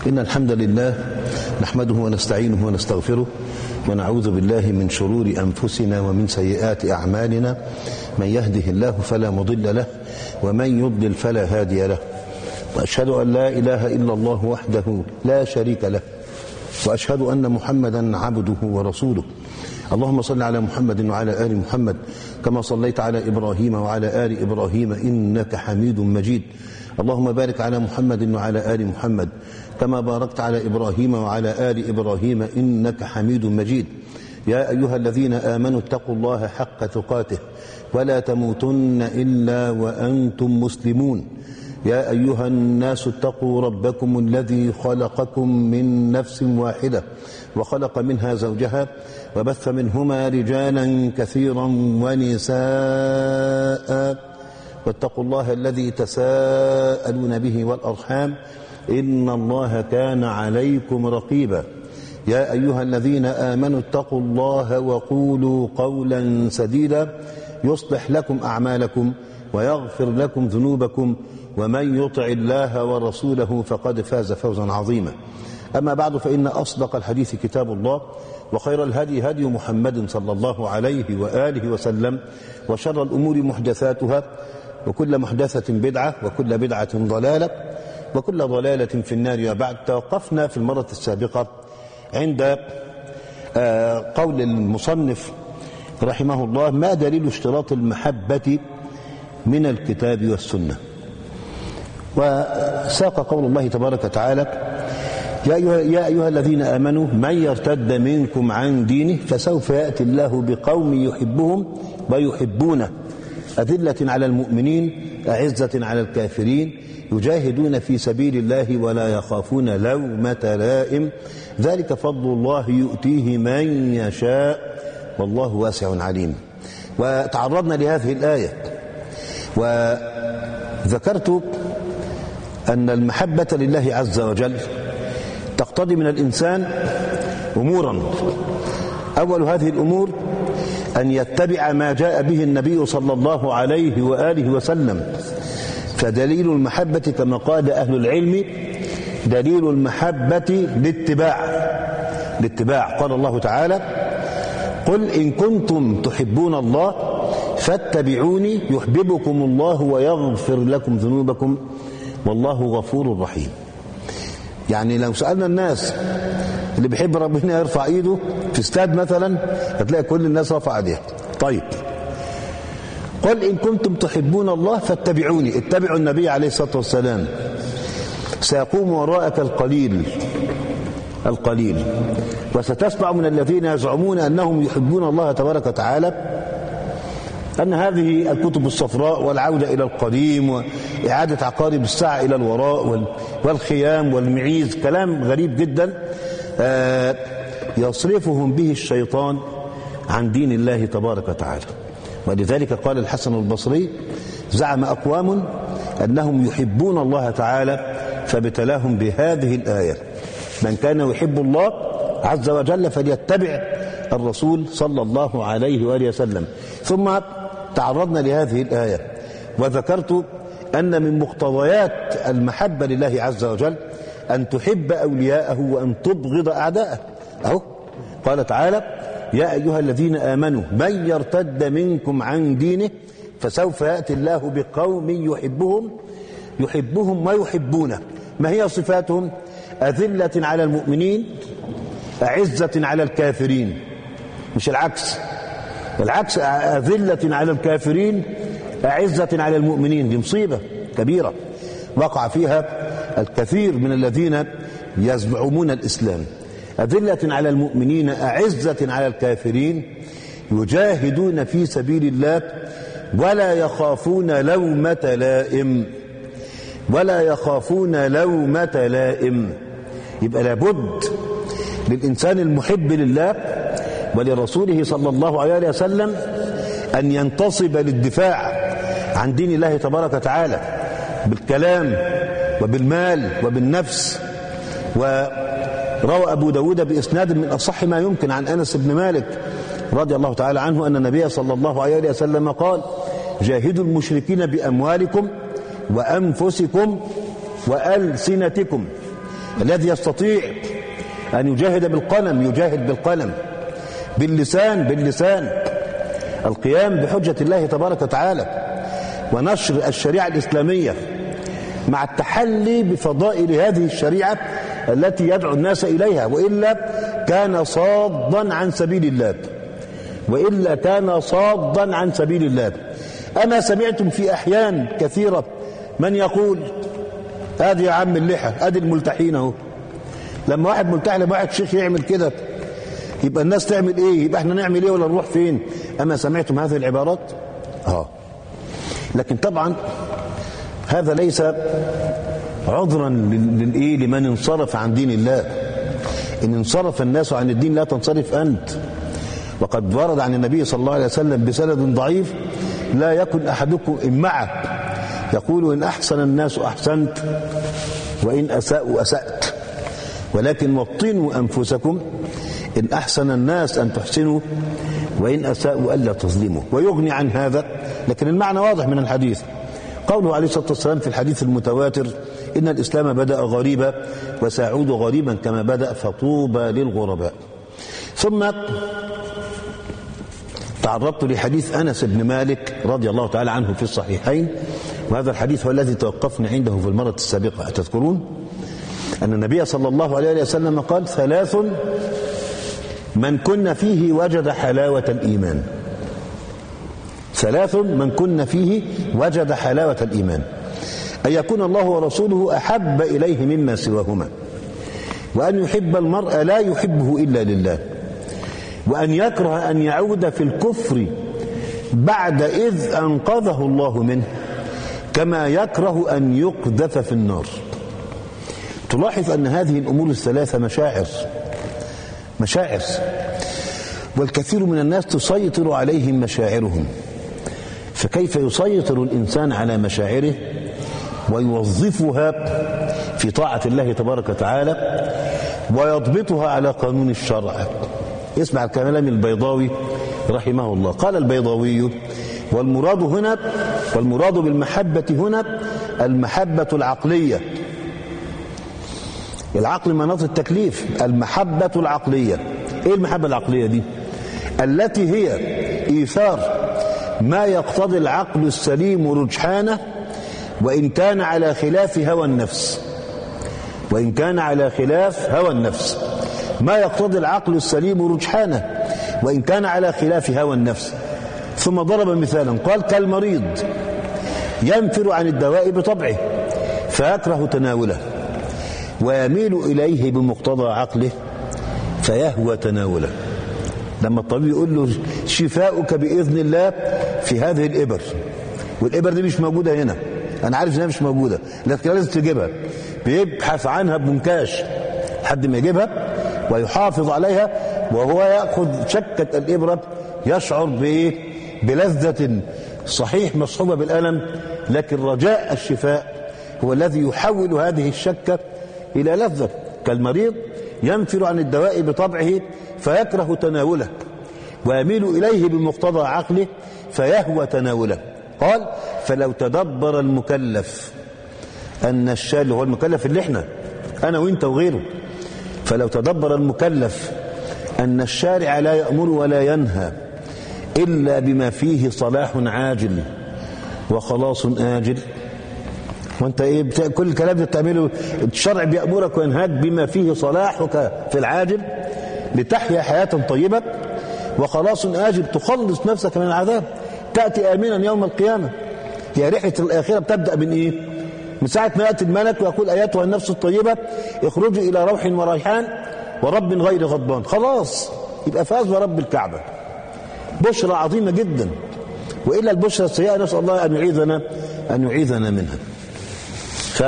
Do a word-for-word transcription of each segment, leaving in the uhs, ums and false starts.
إن الحمد لله نحمده ونستعينه ونستغفره ونعوذ بالله من شرور أنفسنا ومن سيئات أعمالنا. من يهده الله فلا مضل له ومن يضلل فلا هادي له، وأشهد أن لا إله إلا الله وحده لا شريك له، وأشهد أن محمدا عبده ورسوله. اللهم صل على محمد وعلى آل محمد كما صليت على إبراهيم وعلى آل إبراهيم إنك حميد مجيد. اللهم بارك على محمد وعلى آل محمد كما باركت على إبراهيم وعلى آل إبراهيم إنك حميد مجيد. يا أيها الذين آمنوا اتقوا الله حق تقاته ولا تموتن إلا وأنتم مسلمون. يا أيها الناس اتقوا ربكم الذي خلقكم من نفس واحدة وخلق منها زوجها وبث منهما رجالا كثيرا ونساء، واتقوا الله الذي تساءلون به والأرحام إن الله كان عليكم رقيبا. يا أيها الذين آمنوا اتقوا الله وقولوا قولا سديدا يصلح لكم أعمالكم ويغفر لكم ذنوبكم، ومن يطع الله ورسوله فقد فاز فوزا عظيما. أما بعد، فإن أصدق الحديث كتاب الله، وخير الهدي هدي محمد صلى الله عليه وآله وسلم، وشر الأمور محدثاتها، وكل محدثة بدعة، وكل بدعة ضلالة، وكل ضلالة في النار. وبعد، توقفنا في المرة السابقة عند قول المصنف رحمه الله: ما دليل اشتراط المحبة من الكتاب والسنة؟ وساق قول الله تبارك وتعالى: يا أيها, يا أيها الذين آمنوا من يرتد منكم عن دينه فسوف يأتي الله بقوم يحبهم ويحبونه أذلة على المؤمنين أعزة على الكافرين يجاهدون في سبيل الله ولا يخافون لومة لائم ذلك فضل الله يؤتيه من يشاء والله واسع عليم. وتعرضنا لهذه الآية وذكرت أن المحبة لله عز وجل تقتضي من الإنسان أمورا. أول هذه الأمور أن يتبع ما جاء به النبي صلى الله عليه وآله وسلم. فدليل المحبة كما قال أهل العلم دليل المحبة لاتباع لاتباع قال الله تعالى: قل إن كنتم تحبون الله فاتبعوني يحببكم الله ويغفر لكم ذنوبكم والله غفور رحيم. يعني لو سألنا الناس اللي بيحب ربنا يرفع ايده في استاد مثلا، هتلاقي كل الناس رفع ايديها. طيب، قل إن كنتم تحبون الله فاتبعوني، اتبعوا النبي عليه الصلاة والسلام. سيقوم وراءك القليل القليل وستسمع من الذين يزعمون أنهم يحبون الله تبارك وتعالى أن هذه الكتب الصفراء والعودة إلى القديم وإعادة عقارب الساعة إلى الوراء والخيام والمعيز كلام غريب جدا يصرفهم به الشيطان عن دين الله تبارك وتعالى. ولذلك قال الحسن البصري: زعم أقوام أنهم يحبون الله تعالى فابتلاهم بهذه الآية: من كان يحب الله عز وجل فليتبع الرسول صلى الله عليه وآله وسلم. ثم تعرضنا لهذه الآية وذكرت أن من مقتضيات المحبة لله عز وجل أن تحب أولياءه وأن تبغض أعداءه. أهو قال تعالى: يا أيها الذين آمنوا من يرتد منكم عن دينه فسوف يأتي الله بقوم يحبهم يحبهم ويحبونه. ما هي صفاتهم؟ أذلة على المؤمنين أعزة على الكافرين، مش العكس. العكس، أذلة على الكافرين أعزة على المؤمنين. دي مصيبة كبيرة وقع فيها الكثير من الذين يزعمون الإسلام. أذلة على المؤمنين أعزة على الكافرين يجاهدون في سبيل الله ولا يخافون لومة لائم ولا يخافون لومة لائم. يبقى لابد للإنسان المحب لله ولرسوله صلى الله عليه وسلم أن ينتصب للدفاع عن دين الله تبارك وتعالى بالكلام وبالمال وبالنفس. وروى أبو داود بإسناد من أصح ما يمكن عن أنس بن مالك رضي الله تعالى عنه أن النبي صلى الله عليه وسلم قال: جاهدوا المشركين بأموالكم وأنفسكم وألسنتكم الذي يستطيع أن يجاهد بالقلم يجاهد بالقلم، باللسان باللسان، القيام بحجة الله تبارك وتعالى ونشر الشريعة الإسلامية مع التحلي بفضائل هذه الشريعة التي يدعو الناس إليها، وإلا كان صادا عن سبيل الله، وإلا كان صادا عن سبيل الله. أما سمعتم في أحيان كثيرة من يقول هذه يا عم اللحى، هذه الملتحين اهو، لما واحد ملتحي لما واحد شيخ يعمل كده يبقى الناس تعمل ايه؟ يبقى احنا نعمل ايه ولا نروح فين؟ أما سمعتم هذه العبارات؟ اه لكن طبعا هذا ليس عذرا للايه لمن انصرف عن دين الله. ان انصرف الناس عن الدين لا تنصرف انت. وقد ورد عن النبي صلى الله عليه وسلم بسند ضعيف: لا يكن احدكم امعه يقول ان احسن الناس احسنت وان اساءوا اسات، ولكن وطنوا انفسكم ان احسن الناس ان تحسنوا وان اساءوا الا تظلموا. ويغني عن هذا، لكن المعنى واضح من الحديث، قوله عليه الصلاة والسلام في الحديث المتواتر: إن الإسلام بدأ غريبا وسيعود غريبا كما بدأ فطوبى للغرباء. ثم تعرضت لحديث أنس بن مالك رضي الله تعالى عنه في الصحيحين، وهذا الحديث هو الذي توقفنا عنده في المرة السابقة. تذكرون أن النبي صلى الله عليه وسلم قال: ثلاث من كن فيه وجد حلاوة الإيمان. ثلاث من كن فيه وجد حلاوة الإيمان: أن يكون الله ورسوله أحب إليه مما سواهما، وأن يحب المرء لا يحبه إلا لله، وأن يكره أن يعود في الكفر بعد إذ أنقذه الله منه، كما يكره أن يقذف في النار. تلاحظ أن هذه الأمور الثلاثة مشاعر مشاعر والكثير من الناس تسيطر عليهم مشاعرهم. فكيف يسيطر الإنسان على مشاعره ويوظفها في طاعة الله تبارك وتعالى ويضبطها على قانون الشرع؟ اسمع الكلام البيضاوي رحمه الله. قال البيضاوي: والمراد هنا والمراد بالمحبة هنا المحبة العقلية. العقل مناط التكليف، المحبة العقلية. ايه المحبة العقلية دي؟ التي هي إيثار ما يقتضي العقل السليم رجحانه وإن كان على خلاف هوى النفس. وإن كان على خلاف هوى النفس، ما يقتضي العقل السليم رجحانه وإن كان على خلاف هوى النفس. ثم ضرب مثالا قال: كالمريض ينفر عن الدواء بطبعه فيكره تناوله ويميل إليه بمقتضى عقله فيهوى تناوله. لما الطبيب يقول له شفاؤك بإذن الله في هذه الإبر، والإبر دي مش موجودة هنا، أنا عارف إنها مش موجودة لكن لازم تجيبها، بيبحث عنها بمنكاش لحد ما يجيبها ويحافظ عليها، وهو يأخذ شكة الإبرة يشعر بإيه؟ بلذة صحيح مصحوبة بالألم، لكن رجاء الشفاء هو الذي يحول هذه الشكة إلى لذة. كالمريض ينفر عن الدواء بطبعه فيكره تناوله ويميل إليه بمقتضى عقله فيهوى تناوله. قال: فلو تدبر المكلف أن الشارع، هو المكلف اللي احنا أنا وإنت وغيره، فلو تدبر المكلف أن الشارع لا يأمر ولا ينهى إلا بما فيه صلاح عاجل وخلاص آجل. وانت ايه بتا... كل الكلام ده بتعمله، الشرع بيأمرك وينهاك بما فيه صلاحك في العاجل لتحيا حياة طيبة وخلاص آجل تخلص نفسك من العذاب، تأتي آمنا يوم القيامة. هي رحلة الآخرة بتبدأ من ايه؟ من ساعة ما يأتي الملك ويقول: أيتها النفس الطيبة اخرجي إلى روح وريحان ورب غير غضبان. خلاص يبقى فاز ورب الكعبة. بشرى عظيمة جدا، وإلا البشرى السيئة نسأل الله أن يعيذنا أن يعيذنا منها. ف...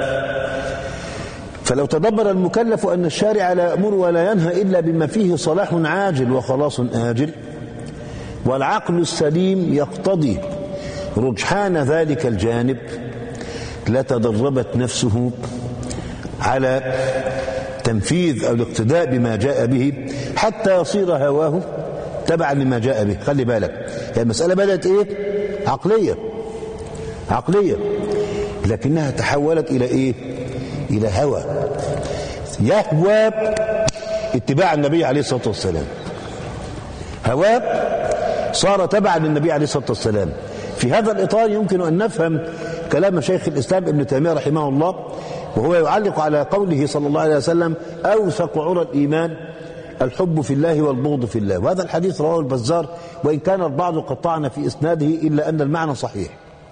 فلو تدبر المكلف أن الشارع لا يأمر ولا ينهى إلا بما فيه صلاح عاجل وخلاص آجل، والعقل السليم يقتضي رجحان ذلك الجانب، لتدربت نفسه على تنفيذ أو الاقتداء بما جاء به حتى يصير هواه تبعا لما جاء به. خلي بالك، يعني المسألة بدأت إيه؟ عقلية عقلية لكنها تحولت إلى إيه؟ إلى هوى. يهوى اتباع النبي عليه الصلاة والسلام، هواه صار تبعا للنبي عليه الصلاة والسلام. في هذا الإطار يمكن أن نفهم كلام شيخ الإسلام ابن تيمية رحمه الله وهو يعلق على قوله صلى الله عليه وسلم: أوثق عرى الإيمان الحب في الله والبغض في الله. وهذا الحديث رواه البزار، وإن كان البعض قد طعن في إسناده إلا أن المعنى صحيح.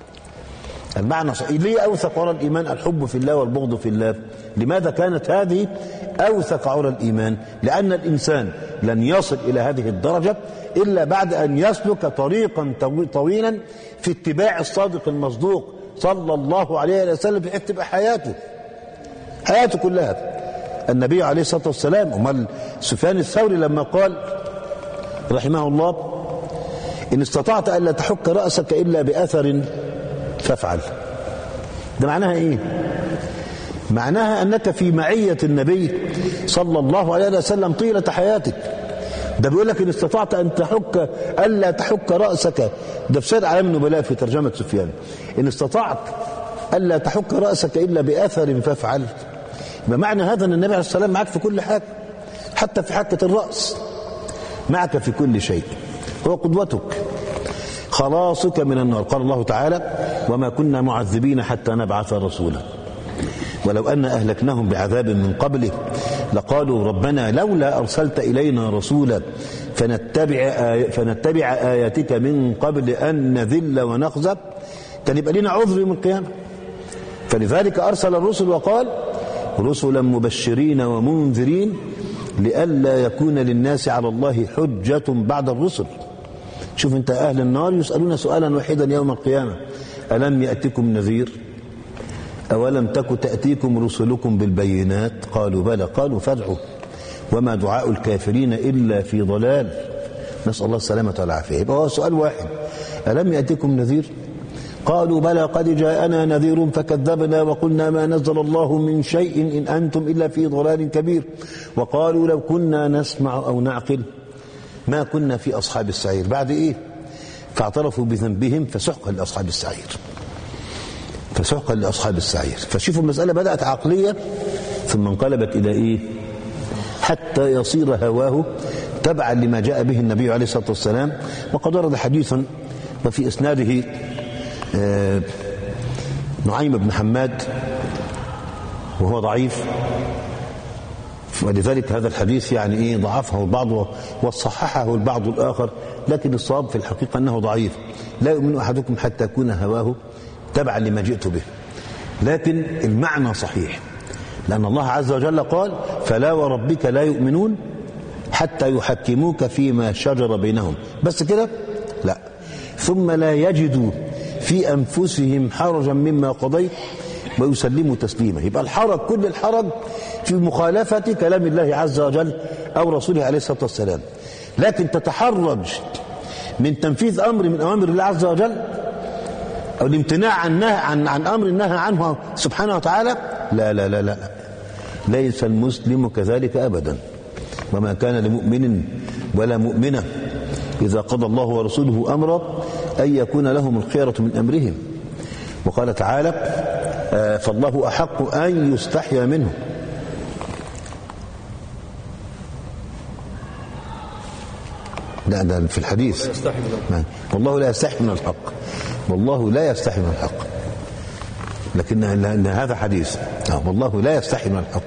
المعنى صحيح. ليه أوثق عرى الإيمان الحب في الله والبغض في الله؟ لماذا كانت هذه أوثق عرى الإيمان؟ لأن الإنسان لن يصل إلى هذه الدرجة إلا بعد أن يسلك طريقا طويلا في اتباع الصادق المصدوق صلى الله عليه وسلم، بحيث تبقى حياته حياته كلها النبي عليه الصلاة والسلام. أمال سفيان الثوري لما قال رحمه الله: إن استطعت ألا تحك رأسك إلا بأثر فافعل، ده معناها إيه؟ معناها أنك في معية النبي صلى الله عليه وسلم طيلة حياتك. ده بيقول لك إن استطعت أن تحك ألا تحك رأسك، ده في سير أعلام النبلاء في ترجمة سفيان. إن استطعت ألا تحك رأسك إلا بأثر فافعل، بمعنى هذا أن النبي عليه الصلاة والسلام معك في كل حاجة، حتى في حكة الرأس معك في كل شيء، هو قدوتك، خلاصك من النار. قال الله تعالى: وما كنا معذبين حتى نبعث رسولا ولو أن أهلكناهم بعذاب من قبله لقالوا ربنا لولا أرسلت إلينا رسولا فنتبع, آي فنتبع آياتك من قبل أن نذل ونخزى. كان يبقى لنا عذر يوم القيامة. فلذلك أرسل الرسل وقال: رسلا مبشرين ومنذرين لئلا يكون للناس على الله حجة بعد الرسل. شوف انت، أهل النار يسألون سؤالا واحدا يوم القيامة: ألم يأتكم نذير؟ أولم تك تأتيكم رسلكم بالبينات؟ قالوا بلى. قالوا فادعوا وما دعاء الكافرين إلا في ضلال. نسأل الله السلامة والعافية. يبقى هو سؤال واحد: ألم يأتكم نذير؟ قالوا بلى قد جاءنا نذير فكذبنا وقلنا ما نزل الله من شيء إن أنتم إلا في ضلال كبير وقالوا لو كنا نسمع أو نعقل ما كنا في أصحاب السعير. بعد إيه؟ فاعترفوا بذنبهم فسحقا لأصحاب السعير، فسحقا لأصحاب السعير. فشوفوا المسألة بدأت عقلية ثم انقلبت إلى إيه؟ حتى يصير هواه تبعا لما جاء به النبي عليه الصلاة والسلام. وقد ورد حديثا وفي إسناده آه نعيم بن حماد وهو ضعيف، ولذلك هذا الحديث يعني إيه ضعفه البعض وصححه البعض الآخر، لكن الصواب في الحقيقة أنه ضعيف. لا يؤمن أحدكم حتى يكون هواه تبعا لما جئت به، لكن المعنى صحيح، لأن الله عز وجل قال: فلا وربك لا يؤمنون حتى يحكموك فيما شجر بينهم. بس كده؟ لا، ثم لا يجدوا في أنفسهم حرجا مما قضيت ويسلموا تسليما. يبقى الحرج، كل الحرج في مخالفة كلام الله عز وجل أو رسوله عليه الصلاة والسلام. لكن تتحرج من تنفيذ أمر من أوامر الله عز وجل أو الامتناع عن نهى عن عن أمر نهى عنه سبحانه وتعالى، لا لا لا لا ليس المسلم كذلك أبدا. وما كان لمؤمن ولا مؤمنة إذا قضى الله ورسوله أمرا أن يكون لهم الخيرة من أمرهم. وقال تعالى: آه فالله أحق أن يستحيا منه. لا ده في الحديث والله لا يستحي من الحق، والله لا يستحي من الحق، لكن هذا حديث والله لا يستحي من الحق.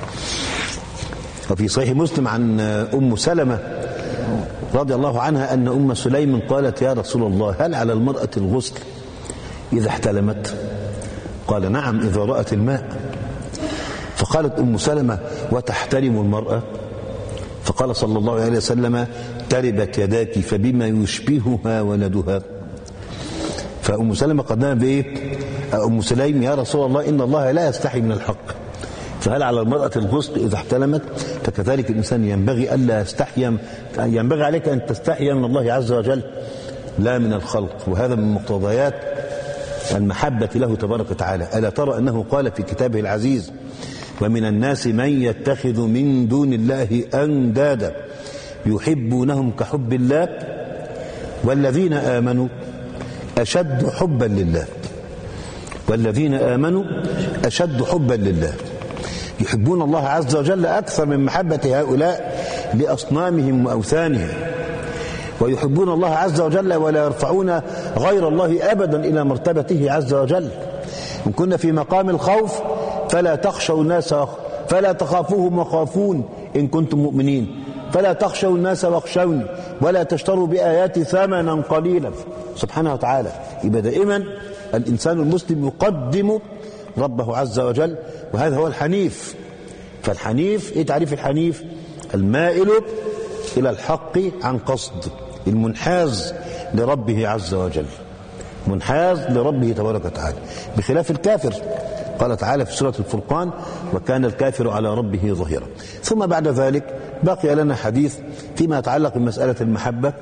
وفي صحيح مسلم عن أم سلمة رضي الله عنها أن أم سليم قالت: يا رسول الله هل على المرأة الغسل إذا احتلمت؟ قال: نعم إذا رأت الماء. فقالت أم سلمة: وتحترم المرأة؟ فقال صلى الله عليه وسلم: تربت يداك فبما يشبهها ولدها. فأم سلمة قدمها بإيه؟ أم سليم: يا رسول الله إن الله لا يستحي من الحق، فهل على المرأة الغسل إذا احتلمت؟ فكذلك الإنسان ينبغي ألا يستحي، ينبغي عليك أن تستحي من الله عز وجل لا من الخلق. وهذا من مقتضيات المحبة له تبارك وتعالى. ألا ترى أنه قال في كتابه العزيز: ومن الناس من يتخذ من دون الله أندادا يحبونهم كحب الله والذين آمنوا أشد حبا لله، والذين آمنوا أشد حبا لله. يحبون الله عز وجل أكثر من محبة هؤلاء لأصنامهم وأوثانهم، ويحبون الله عز وجل ولا يرفعون غير الله أبدا إلى مرتبته عز وجل. إن كنا في مقام الخوف فلا تخشوا الناس فلا تخافوهم وخافون إن كنتم مؤمنين، فلا تخشوا الناس واخشوني ولا تشتروا بآياتي ثمنا قليلا سبحانه وتعالى. يبقى دائما الإنسان المسلم يقدم ربه عز وجل، وهذا هو الحنيف. فالحنيف إيه تعريف الحنيف؟ المائل إلى الحق عن قصد، المنحاز لربه عز وجل، منحاز لربه تبارك وتعالى، بخلاف الكافر. قال تعالى في سورة الفرقان: وكان الكافر على ربه ظهيرا. ثم بعد ذلك بقي لنا حديث فيما يتعلق بمسألة المحبة.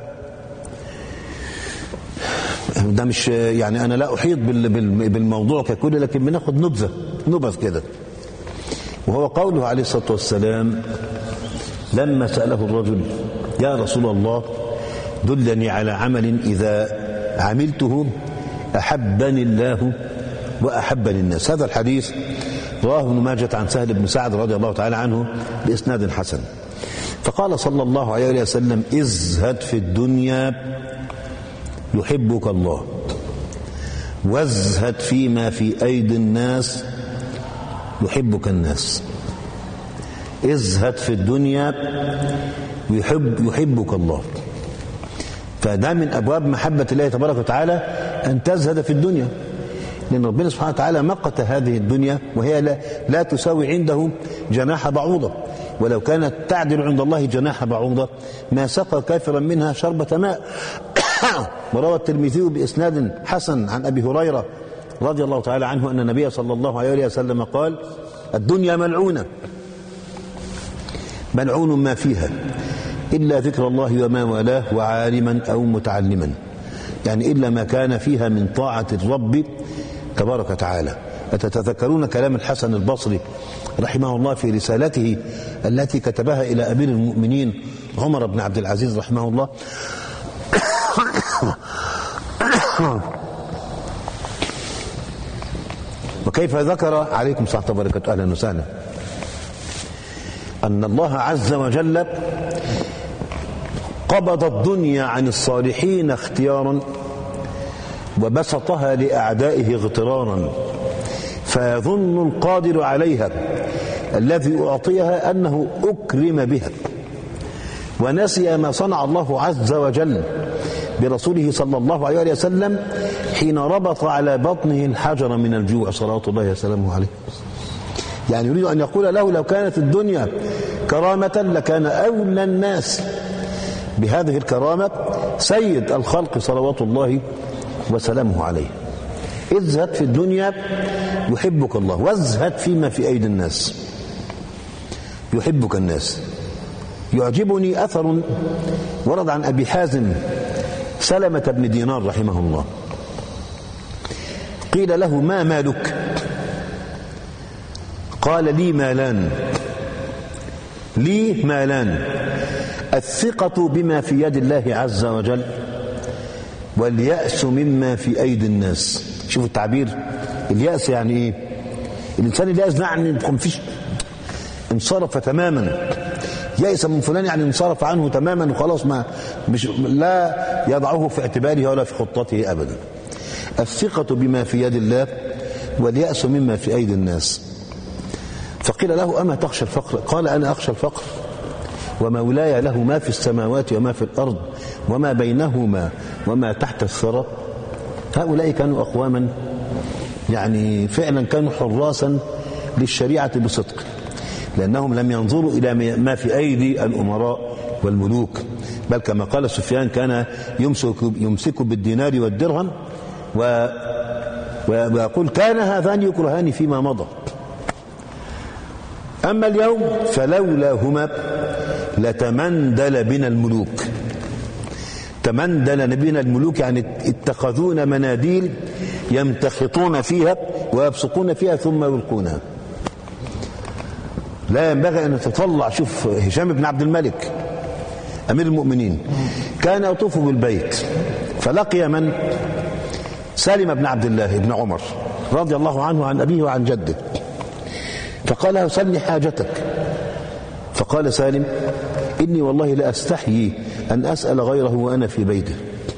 ده مش يعني أنا لا أحيط بالموضوع ككل، لكن بناخد نبذة نبذ كده. وهو قوله عليه الصلاة والسلام لما سأله الرجل: يا رسول الله دلني على عمل إذا عملته أحبني الله وأحبني الناس. هذا الحديث رواه ابن ماجه عن سهل بن سعد رضي الله تعالى عنه بإسناد حسن. فقال صلى الله عليه وسلم: ازهد في الدنيا يحبك الله، وازهد فيما في أيدي الناس يحبك الناس. ازهد في الدنيا يحب يحبك الله. فده من أبواب محبة الله تبارك وتعالى أن تزهد في الدنيا، لأن ربنا سبحانه وتعالى مقت هذه الدنيا وهي لا, لا تساوي عنده جناح بعوضة، ولو كانت تعدل عند الله جناح بعوضة ما سقى كافرا منها شربة ماء. وروى الترمذي بإسناد حسن عن أبي هريرة رضي الله تعالى عنه أن النبي صلى الله عليه وسلم قال: الدنيا ملعونة، ملعون ما فيها إلا ذكر الله وما والاه وعالما أو متعلما، يعني إلا ما كان فيها من طاعة الرب تبارك وتعالى. أتتذكرون كلام الحسن البصري رحمه الله في رسالته التي كتبها إلى أمير المؤمنين عمر بن عبد العزيز رحمه الله؟ وكيف ذكر عليكم صحة وبركة أهلا وسهلا أن الله عز وجل قبض الدنيا عن الصالحين اختيارا وبسطها لأعدائه اغترارا، فيظن القادر عليها الذي أعطيها أنه أكرم بها، ونسي ما صنع الله عز وجل برسوله صلى الله عليه وسلم حين ربط على بطنه الحجر من الجوع صلوات الله وسلامه عليه. يعني يريد أن يقول له لو كانت الدنيا كرامة لكان أولى الناس بهذه الكرامة سيد الخلق صلوات الله وسلامه عليه. ازهد في الدنيا يحبك الله، وازهد فيما في أيدي الناس يحبك الناس. يعجبني أثر ورد عن أبي حازم سلمة بن دينار رحمه الله، قيل له: ما مالك؟ قال: لي مالان لي مالان الثقة بما في يد الله عز وجل، واليأس مما في أيدي الناس. شوفوا التعبير، اليأس يعني إيه؟ الإنسان اليأس يعني مفيش، انصرف تماما، يأس من فلان يعني انصرف عنه تماما وخلاص، ما مش لا يضعه في اعتباره ولا في خطته أبدا. الثقة بما في يد الله واليأس مما في أيدي الناس. فقيل له: أما تخشى الفقر؟ قال: أنا أخشى الفقر ومولاي له ما في السماوات وما في الأرض وما بينهما وما تحت الثرى. هؤلاء كانوا أقواما يعني فعلا كانوا حراسا للشريعة بصدق، لأنهم لم ينظروا إلى ما في أيدي الأمراء والملوك، بل كما قال سفيان كان يمسك, يمسك بالدينار والدرهم ويقول: كان هذان يكرهان فيما مضى. أما اليوم فلولاهما لتمندل بنا الملوك. تمندل بنا الملوك يعني اتخذون مناديل يمتخطون فيها ويبصقون فيها ثم يلقونها. لا ينبغي أن تطلع. شوف هشام بن عبد الملك أمير المؤمنين كان يطوف بالبيت فلقي من؟ سالم بن عبد الله بن عمر رضي الله عنه عن أبيه وعن جده، فقال له سلني حاجتك. فقال سالم إني والله لأستحيي أن أسأل غيره وأنا في بيته.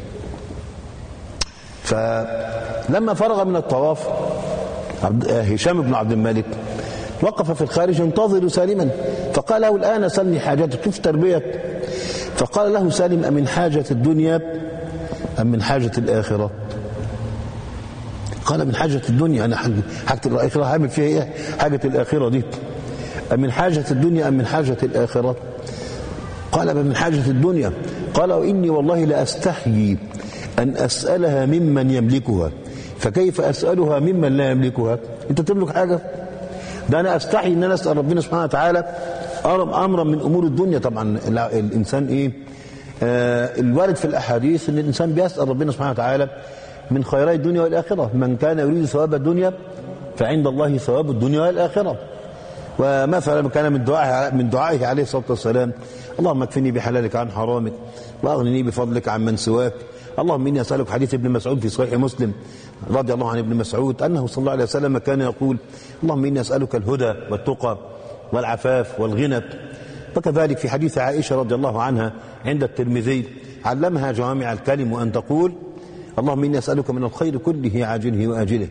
فلما فرغ من الطواف هشام بن عبد الملك وقف في الخارج ينتظر سالما، فقال له الآن سلني حاجتك. كيف تربية؟ فقال له سالم أمن حاجة الدنيا أم من حاجة الآخرة؟ قال من حاجة الدنيا. أنا حاجة الآخرة هعمل فيها إيه؟ حاجة الآخرة دي أم من حاجة الدنيا أم من حاجة الآخرة؟ قال من حاجة الدنيا. قال وإني والله لأستحيي أن أسألها ممن يملكها، فكيف أسألها ممن لا يملكها؟ أنت تملك حاجة؟ ده أنا أستحي أن أنا أسأل ربنا سبحانه وتعالى أمرا من أمور الدنيا. طبعا الإنسان إيه آه الوارد في الأحاديث أن الإنسان بيسأل ربنا سبحانه وتعالى من خيري الدنيا والآخرة. من كان يريد ثواب الدنيا فعند الله ثواب الدنيا والآخرة. ومثلا كان من دعائه من دعائه عليه الصلاة والسلام اللهم اكفني بحلالك عن حرامك وأغنني بفضلك عن من سواك. اللهم إني أسألك حديث ابن مسعود في صحيح مسلم رضي الله عن ابن مسعود أنه صلى الله عليه وسلم كان يقول اللهم إني أسألك الهدى والتقى والعفاف والغنى. وكذلك في حديث عائشة رضي الله عنها عند الترمذي علمها جوامع الكلم وأن تقول اللهم إني أسألك من الخير كله عاجله وآجله.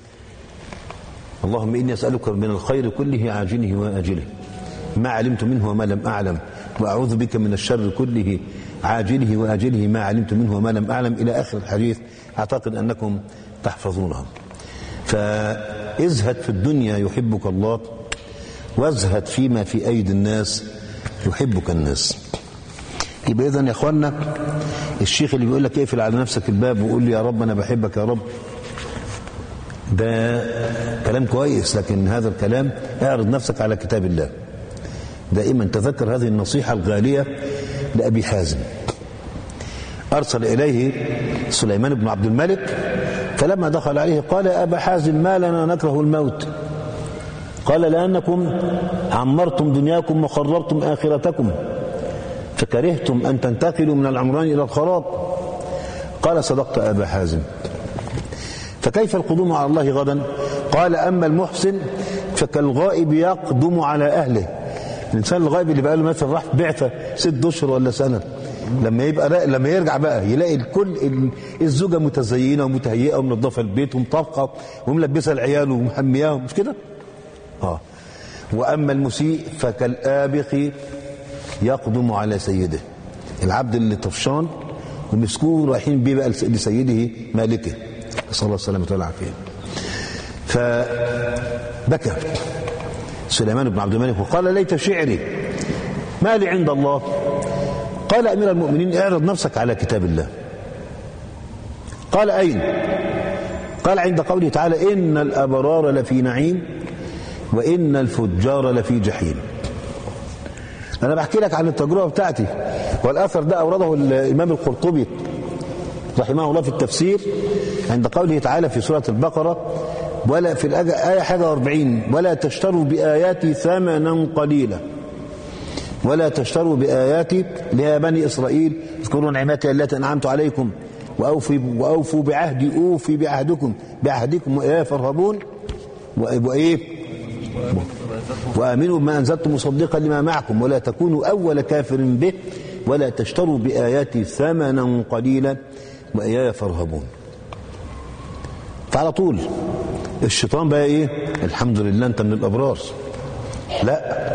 اللهم إني أسألك من الخير كله عاجله وآجله ما علمت منه وما لم أعلم، وأعوذ بك من الشر كله عاجله وآجله ما علمت منه وما لم أعلم، إلى آخر الحديث. أعتقد أنكم تحفظونها. فازهد في الدنيا يحبك الله، وازهد فيما في أيدي الناس يحبك الناس. يبقى إذن يا أخوانا الشيخ اللي بيقول لك اقفل على نفسك الباب وقول لي يا رب أنا بحبك يا رب، ده كلام كويس، لكن هذا الكلام اعرض نفسك على كتاب الله. دائما تذكر هذه النصيحة الغالية لأبي حازم. أرسل إليه سليمان بن عبد الملك فلما دخل عليه قال أبا حازم ما لنا نكره الموت؟ قال لأنكم عمرتم دنياكم وخربتم آخرتكم فكرهتم أن تنتقلوا من العمران إلى الخراب. قال صدقت أبا حازم. فكيف القدوم على الله غدا؟ قال أما المحسن فكالغائب يقدم على أهله. الإنسان الغائب اللي بقى له مثلا راح بعثة ست أشهر ولا سنة، لما يبقى لما يرجع بقى يلاقي الكل الزوجة متزينة ومتهيئة ومنظفة البيت ومطبخة وملبسة العيال ومحمياهم، مش كده؟ آه. وأما المسيء فكالآبخ يقدم على سيده. العبد اللي طفشان ومسكوه رايحين بيه بقى لسيده مالكه، صلى الله عليه وسلم والعافية. فبكى سليمان بن عبد الملك وقال ليت شعري ما لي عند الله. قال أمير المؤمنين اعرض نفسك على كتاب الله. قال أين؟ قال عند قوله تعالى إن الأبرار لفي نعيم وإن الفجار لفي جحيم. أنا بحكي لك عن التجربة بتاعتي، والأثر ده أورده الإمام القرطبي رحمه الله في التفسير عند قوله تعالى في سورة البقرة ولا في الآية حاجة واربعين ولا تشتروا بآياتي ثمنا قليلا ولا تشتروا بآياتي يا بني إسرائيل اذكروا نعمتي التي أنعمت عليكم وأوفوا وأوفوا بعهدي أوفي بعهدكم بعهدكم وإياي فارهبون وإيه وآمنوا بما أنزلت مصدقا لما معكم ولا تكونوا أول كافر به ولا تشتروا بآياتي ثمنا قليلا وإياي فارهبون. فعلى طول الشيطان بقى إيه؟ الحمد لله أنت من الأبرار. لا،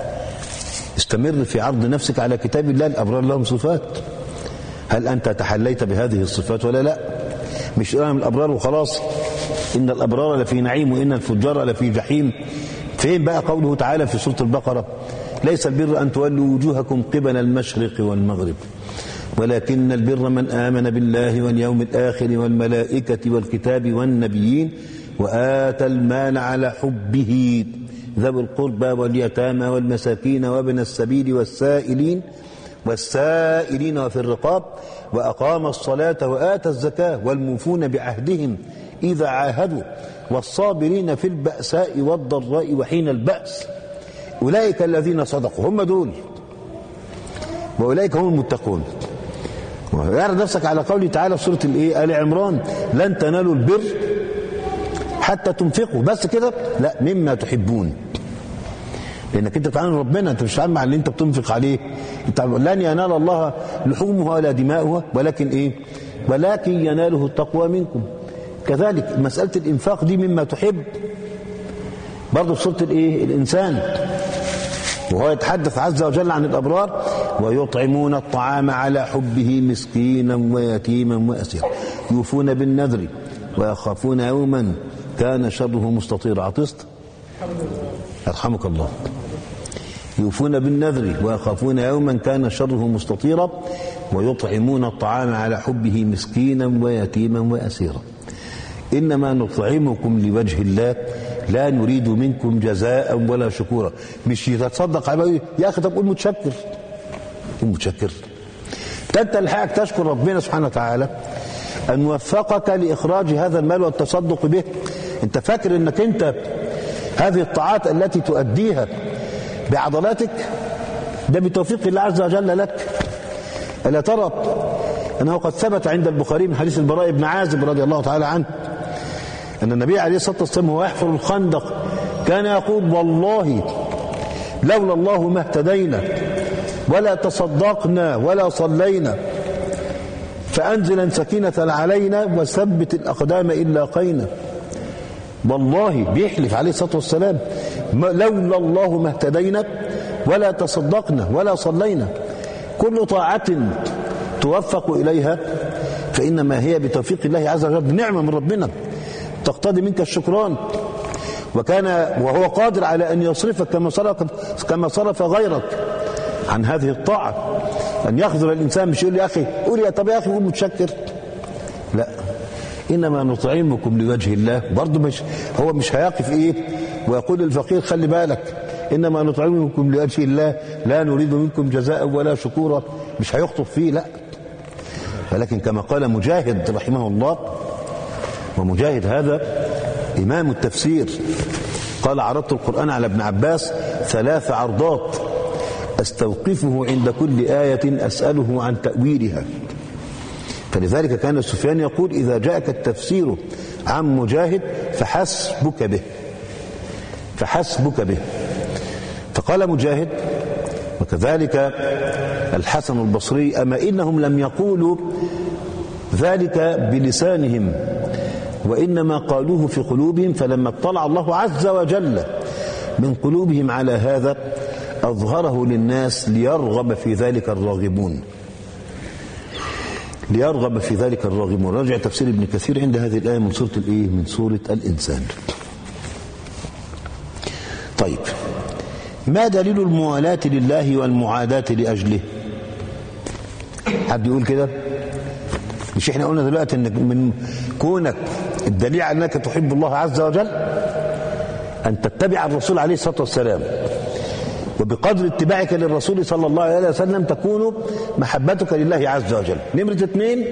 استمر في عرض نفسك على كتاب الله. الأبرار لهم صفات، هل أنت تحليت بهذه الصفات ولا لا؟ مش أنا من الأبرار وخلاص. إن الأبرار لفي نعيم وإن الفجار لفي جحيم. فين بقى قوله تعالى في سورة البقرة ليس البر أن تولوا وجوهكم قبل المشرق والمغرب ولكن البر من آمن بالله واليوم الآخر والملائكة والكتاب والنبيين وآتى المال على حبه ذوي القربى واليتامى والمساكين وابن السبيل والسائلين والسائلين وفي الرقاب وأقام الصلاة وآتى الزكاة والموفون بعهدهم إذا عاهدوا والصابرين في البأساء والضراء وحين البأس أولئك الذين صدقوا. هم دول وأولئك هم المتقون. ويعرض نفسك على قوله تعالى في سورة الإيه آل عمران لن تنالوا البر حتى تنفقوا. بس كده؟ لا، مما تحبون. لانك انت بتتعامل ربنا، انت مش بتتعامل مع اللي انت بتنفق عليه. انت لن ينال الله لحومها ولا دماؤها ولكن ايه؟ ولكن يناله التقوى منكم. كذلك مساله الانفاق دي مما تحب برضه في سوره الايه؟ الانسان، وهو يتحدث عز وجل عن الابرار: ويطعمون الطعام على حبه مسكينا ويتيما واسيرا يوفون بالنذر ويخافون يوما كان شره مستطيرا. عطست؟ يرحمك الله. يوفون بالنذر ويخافون يوما كان شره مستطيرا ويطعمون الطعام على حبه مسكينا ويتيما واسيرا انما نطعمكم لوجه الله لا نريد منكم جزاء ولا شكورا. مش يتصدق على يا اخي طب قول متشكر، قول متشكر. انت الحقك تشكر ربنا سبحانه وتعالى ان وفقك لاخراج هذا المال والتصدق به. انت فاكر انك انت هذه الطاعات التي تؤديها بعضلاتك ده بتوفيق الله عز وجل لك. ألا ترى أنه قد ثبت عند البخاري من حديث البراء بن عازب رضي الله تعالى عنه أن النبي عليه الصلاة والسلام وهو يحفر الخندق كان يقول: والله لولا الله ما اهتدينا ولا تصدقنا ولا صلينا فأنزلا سكينة علينا وثبت الأقدام إن لاقينا. والله بيحلف عليه الصلاة والسلام: لولا الله ما اهتدينا ولا تصدقنا ولا صلينا. كل طاعة توفق إليها فإنما هي بتوفيق الله عز وجل، بنعمة من ربنا تقتضي منك الشكران. وكان وهو قادر على أن يصرفك كما صرف كما صرف غيرك عن هذه الطاعة. أن يخذل الإنسان مش يقول لي يا أخي قول يا طب يا أخي قول متشكر، لا، إنما نطعمكم لوجه الله. برضه مش هو مش هيقف إيه ويقول للفقير خلي بالك إنما نطعمكم لوجه الله لا نريد منكم جزاء ولا شكورا، مش هيخطب فيه، لا. ولكن كما قال مجاهد رحمه الله، ومجاهد هذا إمام التفسير، قال: عرضت القرآن على ابن عباس ثلاث عرضات أستوقفه عند كل آية أسأله عن تأويلها. فلذلك كان سفيان يقول: إذا جاءك التفسير عن مجاهد فحسبك به، فحسبك به. فقال مجاهد وكذلك الحسن البصري: أما إنهم لم يقولوا ذلك بلسانهم وإنما قالوه في قلوبهم، فلما اطلع الله عز وجل من قلوبهم على هذا أظهره للناس ليرغب في ذلك الراغبون، ليرغب في ذلك الراغبون. راجع تفسير ابن كثير عند هذه الآية من سورة الإيه؟ من سورة الإنسان. طيب، ما دليل الموالاة لله والمعاداة لأجله؟ حد يقول كده؟ مش احنا قلنا دلوقتي انك من كونك الدليل على انك تحب الله عز وجل ان تتبع الرسول عليه الصلاة والسلام، وبقدر اتباعك للرسول صلى الله عليه وسلم تكون محبتك لله عز وجل. نمرة اثنين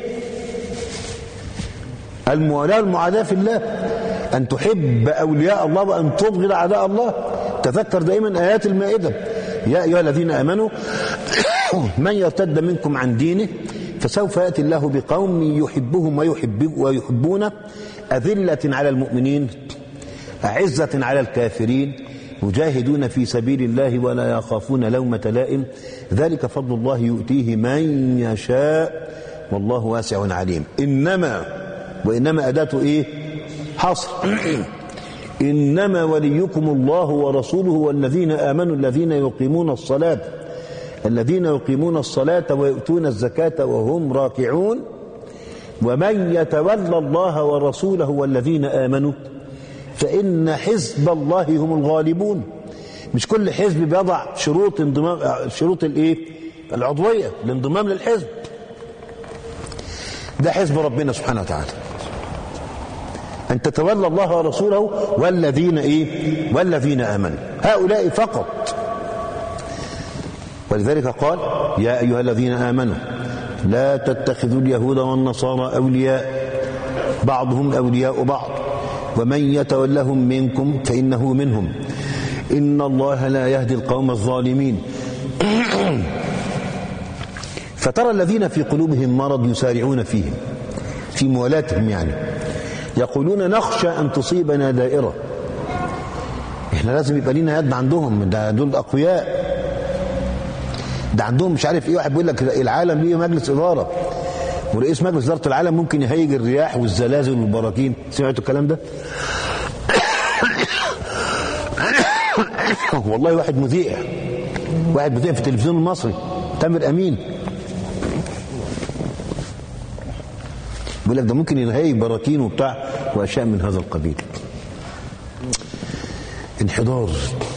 الموالاة والمعاداة في الله، أن تحب أولياء الله وأن تبغض أعداء الله. تذكر دائما آيات المائدة: يا أيها الذين آمنوا من يرتد منكم عن دينه فسوف يأتي الله بقوم يحبهم ويحب ويحبونه أذلة على المؤمنين أعزة على الكافرين يجاهدون في سبيل الله ولا يخافون لومة لائم ذلك فضل الله يؤتيه من يشاء والله واسع عليم. إنما، وإنما أداة إيه؟ حصر. إنما وليكم الله ورسوله والذين آمنوا الذين يقيمون الصلاة الذين يقيمون الصلاة ويؤتون الزكاة وهم راكعون ومن يتولى الله ورسوله والذين آمنوا فإن حزب الله هم الغالبون. مش كل حزب بيضع شروط انضمام، شروط الايه؟ العضوية، الانضمام للحزب. ده حزب ربنا سبحانه وتعالى، أن تتولى الله ورسوله والذين إيه؟ والذين آمنوا، هؤلاء فقط. ولذلك قال: يا أيها الذين آمنوا لا تتخذوا اليهود والنصارى أولياء بعضهم أولياء بعض ومن يتولهم منكم فإنه منهم إن الله لا يهدي القوم الظالمين. فترى الذين في قلوبهم مرض يسارعون فيهم في موالاتهم، يعني يقولون نخشى أن تصيبنا دائرة. احنا لازم يبقى لينا يد عندهم، ده دول اقوياء، ده عندهم مش عارف ايه. واحد بيقول لك العالم ليه مجلس اداره، ورئيس مجلس اداره العالم ممكن يهيج الرياح والزلازل والبراكين. سمعتوا الكلام ده؟ والله واحد مذيع واحد مذيع في التلفزيون المصري تامر امين بيقول لك ده ممكن ينهي براكين وبتاع واشياء من هذا القبيل. انحدار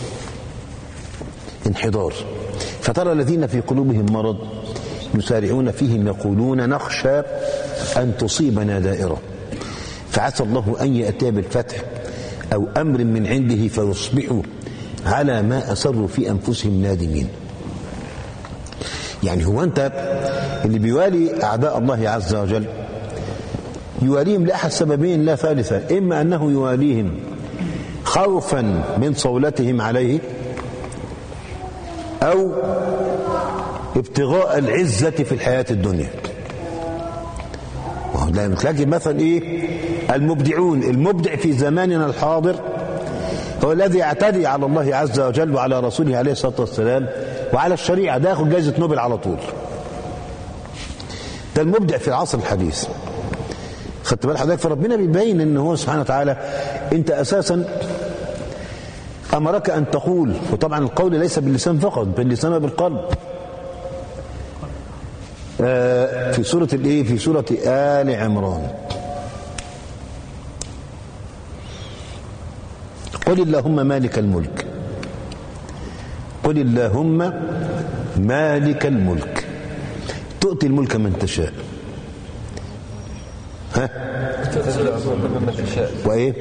انحدار. فترى الذين في قلوبهم مرض يسارعون فيهم يقولون نخشى أن تصيبنا دائرة فعسى الله أن يأتي بالفتح أو أمر من عنده فيصبحوا على ما أسروا في أنفسهم نادمين. يعني هو أنت اللي بيوالي أعداء الله عز وجل يواليهم لأحد سببين لا ثالثة، إما أنه يواليهم خوفا من صولتهم عليه، أو ابتغاء العزة في الحياة الدنيا. لكن مثلا إيه المبدعون، المبدع في زماننا الحاضر هو الذي يعتدي على الله عز وجل وعلى رسوله عليه الصلاة والسلام وعلى الشريعة، ده ياخد جائزة نوبل على طول. ده المبدع في العصر الحديث. خدت بال حضرتك؟ فربنا بيبين ان هو سبحانه وتعالى انت اساسا امرك ان تقول، وطبعا القول ليس باللسان فقط، باللسان وبالقلب. آه في سورة الايه؟ في سورة آل عمران. قل اللهم مالك الملك، قل اللهم مالك الملك تؤتي الملك من تشاء، ها وايه؟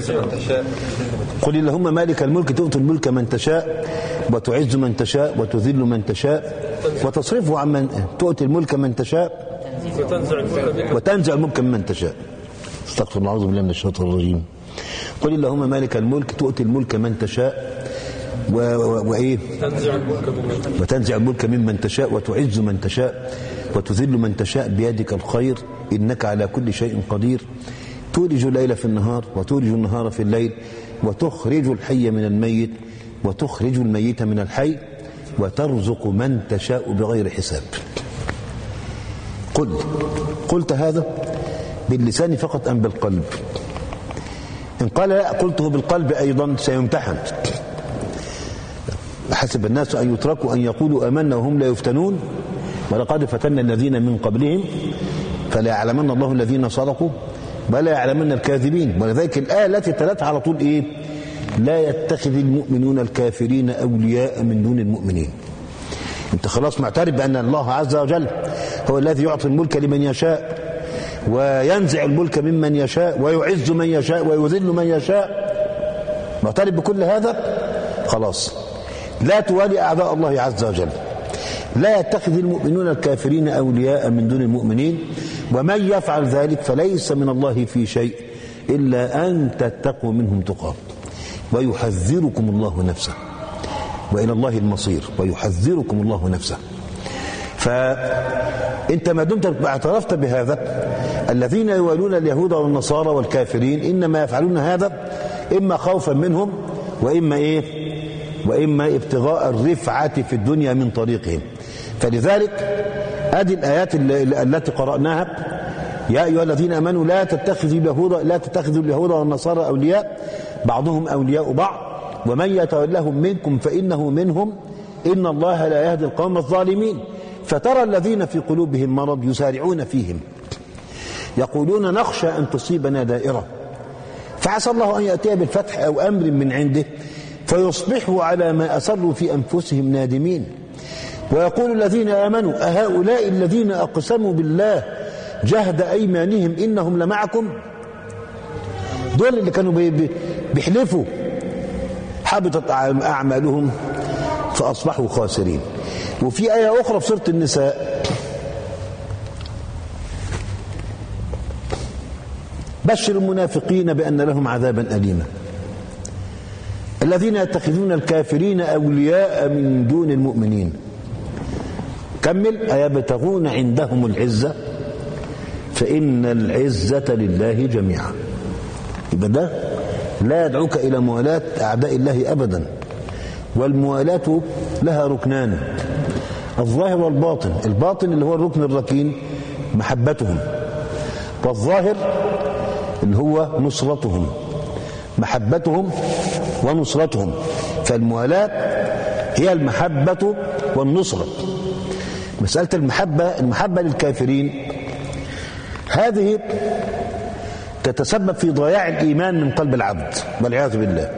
قل اللهم مالك الملك تؤتي الملك من تشاء وتعز من تشاء وتذل من تشاء وتصرفه عن من تؤتي الملك من تشاء وتنزع الملك من تشاء. استغفر الله، اعوذ بالله من الشيطان الرجيم. قل اللهم مالك الملك تؤتي الملك من تشاء وايه؟ وتنزع الملك ممن تشاء وتعز من تشاء وتذل من تشاء بيدك الخير إنك على كل شيء قدير. تولج الليل في النهار وتولج النهار في الليل وتخرج الحي من الميت وتخرج الميت من الحي وترزق من تشاء بغير حساب. قل قلت هذا باللسان فقط أم بالقلب؟ إن قال لا قلته بالقلب أيضا سيمتحن. حسب الناس أن يتركوا أن يقولوا آمنا وهم لا يفتنون ولقد فتنا الذين من قبلهم فلا يعلمن الله الذين صدقوا ولا يعلمن الكاذبين. ولذلك الآية التي تلتها على طول إيه؟ لا يتخذ المؤمنون الكافرين أولياء من دون المؤمنين. أنت خلاص معترف بأن الله عز وجل هو الذي يعطي الملك لمن يشاء وينزع الملك ممن يشاء ويعز من يشاء ويذل من يشاء، معترف بكل هذا، خلاص لا توالي أعداء الله عز وجل. لا يتخذ المؤمنون الكافرين أولياء من دون المؤمنين ومن يفعل ذلك فليس من الله في شيء إلا أن تتقوا منهم تقى ويحذركم الله نفسه وإلى الله المصير ويحذركم الله نفسه. فأنت ما دمت اعترفت بهذا، الذين يوالون اليهود والنصارى والكافرين إنما يفعلون هذا إما خوفا منهم وإما إيه؟ وإما ابتغاء الرفعة في الدنيا من طريقهم. فلذلك هذه الآيات التي قرأناها يا أيها الذين آمنوا لا تتخذوا اليهود لا تتخذوا اليهود والنصارى أولياء بعضهم أولياء بعض ومن يتولهم منكم فإنه منهم إن الله لا يهدي القوم الظالمين. فترى الذين في قلوبهم مرض يسارعون فيهم يقولون نخشى أن تصيبنا دائرة فعسى الله أن يأتي بالفتح أو أمر من عنده فيصبحوا على ما أسروا في أنفسهم نادمين. ويقول الذين آمنوا أهؤلاء الذين أقسموا بالله جهد أيمانهم إنهم لمعكم؟ دول اللي كانوا بيحلفوا حبطت أعمالهم فأصبحوا خاسرين. وفي آية أخرى في سورة النساء بشر المنافقين بأن لهم عذابا أليما الذين يتخذون الكافرين أولياء من دون المؤمنين. كمل أيبتغون عندهم العزة فإن العزة لله جميعا. يبقى ده لا يدعوك إلى موالاة أعداء الله أبدا. والموالاة لها ركنان، الظاهر والباطن. الباطن اللي هو الركن الركين محبتهم، والظاهر اللي هو نصرتهم، محبتهم ونصرتهم. فالموالاة هي المحبة والنصرة. مسألة المحبة المحبة للكافرين هذه تتسبب في ضياع الإيمان من قلب العبد والعياذ بالله.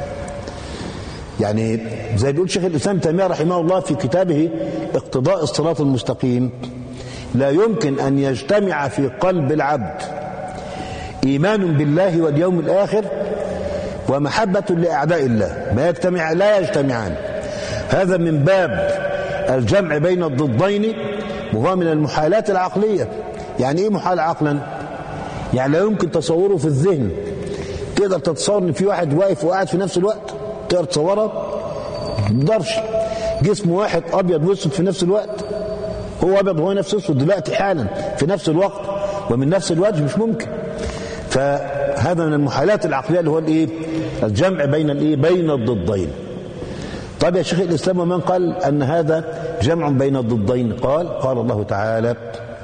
يعني زي بيقول شيخ الإسلام تيمية رحمه الله في كتابه اقتضاء الصراط المستقيم: لا يمكن أن يجتمع في قلب العبد إيمان بالله واليوم الآخر ومحبة لأعداء الله، ما يجتمع، لا يجتمعان. هذا من باب الجمع بين الضدين، وهو من المحالات العقلية. يعني إيه محال عقلا؟ يعني لا يمكن تصوره في الذهن. تقدر تتصور إن في واحد واقف وقاعد في نفس الوقت؟ تقدر تصورها؟ ما تقدرش. جسم واحد أبيض وأسود في نفس الوقت، هو أبيض وهو نفس أسود دلوقتي حالا في نفس الوقت ومن نفس الوجه، مش ممكن. فهذا من المحالات العقلية اللي هو الإيه؟ الجمع بين الإيه؟ بين الضدين. طيب يا شيخ الإسلام، ومن قال أن هذا جمع بين الضدين؟ قال قال الله تعالى: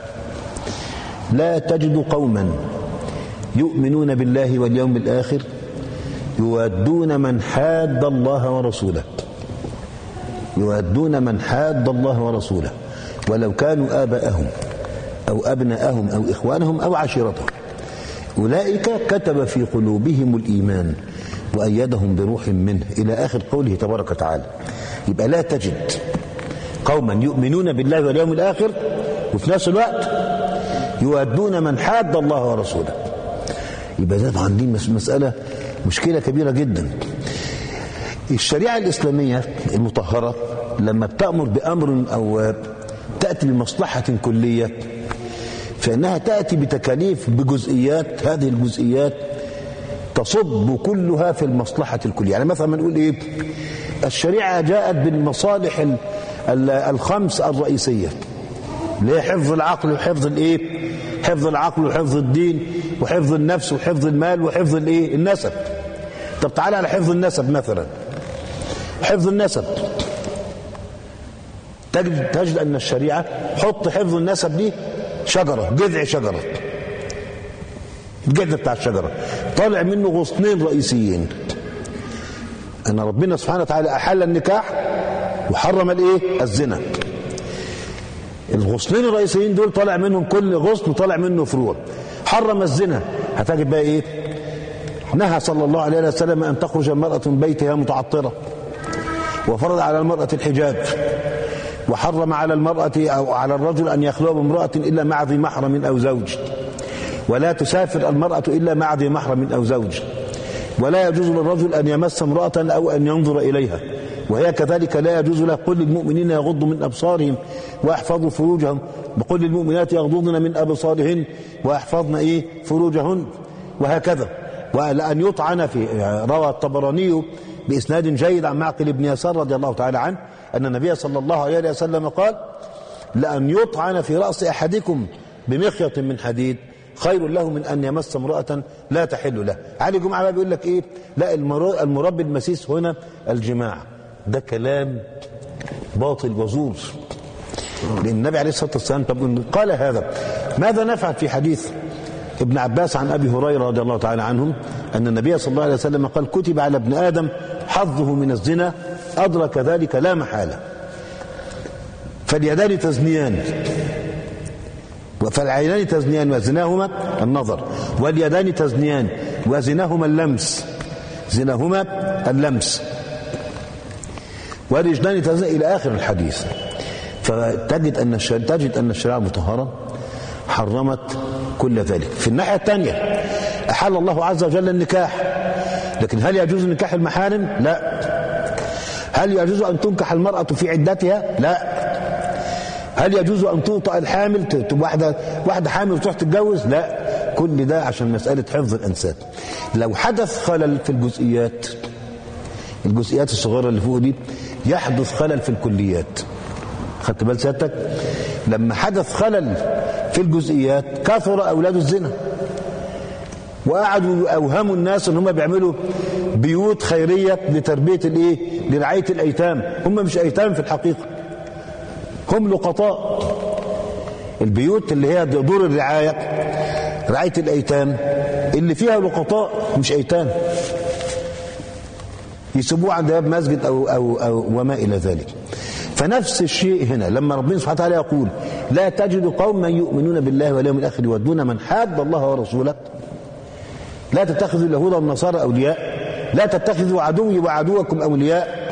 لا تجد قوما يؤمنون بالله واليوم الآخر يوادون من حاد الله ورسوله يوادون من حاد الله ورسوله ولو كانوا آباءهم أو أبناءهم أو إخوانهم أو عشيرتهم أولئك كتب في قلوبهم الإيمان وأيدهم بروح منه، إلى آخر قوله تبارك وتعالى. يبقى لا تجد قوما يؤمنون بالله واليوم الآخر وفي نفس الوقت يوادون من حاد الله ورسوله. يبقى ده طبعا دي مسألة مشكلة كبيرة جدا. الشريعة الإسلامية المطهرة لما بتأمر بأمر أو تأتي بمصلحة كلية فإنها تأتي بتكاليف بجزئيات، هذه الجزئيات تصب كلها في المصلحة الكلية. يعني مثلا نقول إيه؟ الشريعة جاءت بالمصالح الخمس الرئيسية، اللي هي حفظ العقل وحفظ الإيه؟ حفظ العقل وحفظ الدين وحفظ النفس وحفظ المال وحفظ الإيه؟ النسب. طب تعالى على حفظ النسب مثلا. حفظ النسب تجد, تجد أن الشريعة حط حفظ النسب دي شجرة، جذع شجرة، الجذع بتاع الشجرة طالع منه غصنين رئيسيين. أن ربنا سبحانه وتعالى أحل النكاح وحرم الإيه؟ الزنا. الغصنين الرئيسيين دول طالع منهم كل غصن طالع منه فروع. حرم الزنا، هتجد بقى إيه؟ نهى صلى الله عليه وسلم أن تخرج المرأة من بيتها متعطرة، وفرض على المرأة الحجاب، وحرم على المرأة أو على الرجل أن يخلو بامرأة إلا مع ذي محرم أو زوج، ولا تسافر المرأة إلا مع ذي محرم أو زوج، ولا يجوز للرجل أن يمس امرأة أو أن ينظر إليها، وهي كذلك لا يجوز له. قل للمؤمنين يغضوا من أبصارهم ويحفظوا فروجهم، وقل للمؤمنات يغضضن من أبصارهن ويحفظن إيه؟ فروجهن، وهكذا. ولأن يطعن في، روى الطبراني بإسناد جيد عن معقل بن يسار رضي الله تعالى عنه أن النبي صلى الله عليه وسلم قال: لأن يطعن في رأس أحدكم بمخيط من حديد خير له من أن يمس امرأة لا تحل له. علي جمعة بقى بيقول لك إيه؟ لا، المراد بالمسيس هنا الجماع. ده كلام باطل وزور، لأن النبي عليه الصلاة والسلام قال هذا. ماذا نفعل في حديث ابن عباس عن أبي هريرة رضي الله تعالى عنهم أن النبي صلى الله عليه وسلم قال: كتب على ابن آدم حظه من الزنا أدرك ذلك لا محالة، فاليدان تزنيان فالعينان تزنيان وزناهما النظر، واليدان تزنيان وزناهما اللمس زناهما اللمس والرجلان تزنيان إلى آخر الحديث. فتجد أن الشريعة تجد أن الشريعة المطهرة حرمت كل ذلك. في الناحية الثانية أحل الله عز وجل النكاح، لكن هل يجوز نكاح المحارم؟ لا. هل يجوز أن تنكح المرأة في عدتها؟ لا. هل يجوز أن توطأ الحامل، تبقى واحدة واحدة حامل وتروح تتجوز؟ لا. كل ده عشان مسألة حفظ الأنساب. لو حدث خلل في الجزئيات الجزئيات الصغيرة اللي فوق دي يحدث خلل في الكليات. خدت بال سيادتك؟ لما حدث خلل في الجزئيات كثر أولاد الزنا. وقعدوا أوهموا الناس ان هم بيعملوا بيوت خيرية لتربية الايه لرعاية الايتام. هم مش ايتام في الحقيقة، هم لقطاء. البيوت اللي هي دور الرعاية رعاية الايتام اللي فيها لقطاء مش ايتام، يسيبوه عند باب مسجد أو, أو, أو وما إلى ذلك. فنفس الشيء هنا لما ربنا سبحانه وتعالى يقول لا تجد قوما يؤمنون بالله واليوم الآخر يودون من حاد الله ورسوله، لا تتخذوا اليهود والنصارى أولياء، لا تتخذوا عدوي وعدوكم أولياء.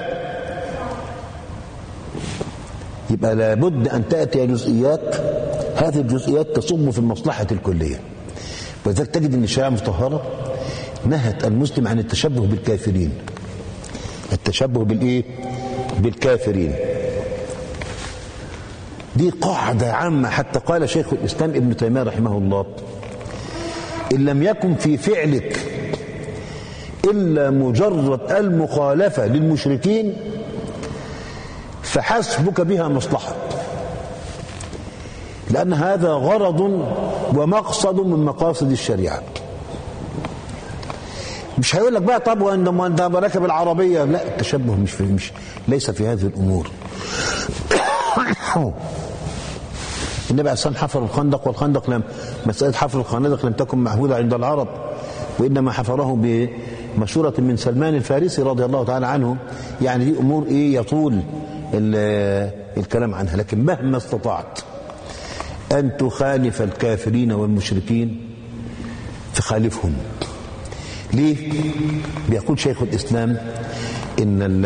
يبقى لابد أن تأتي جزئيات، هذه الجزئيات تصب في المصلحة الكلية. ولذلك تجد أن الشريعة المطهرة نهت المسلم عن التشبه بالكافرين، التشبه بالإيه؟ بالكافرين. دي قاعدة عامة، حتى قال شيخ الإسلام ابن تيمية رحمه الله إن لم يكن في فعلك إلا مجرد المخالفة للمشركين فحسبك بها مصلحة، لأن هذا غرض ومقصد من مقاصد الشريعة. مش هيقول لك بقى طب وانت انت راكب العربيه، لا، التشبه مش في مش ليس في هذه الامور. النبي عليه الصلاه والسلام حفر الخندق، والخندق لم مساله حفر الخندق لم تكن معهوده عند العرب، وانما حفره بمشوره من سلمان الفارسي رضي الله تعالى عنه. يعني دي امور ايه يطول الكلام عنها، لكن مهما استطعت ان تخالف الكافرين والمشركين فخالفهم. ليه؟ بيقول شيخ الإسلام إن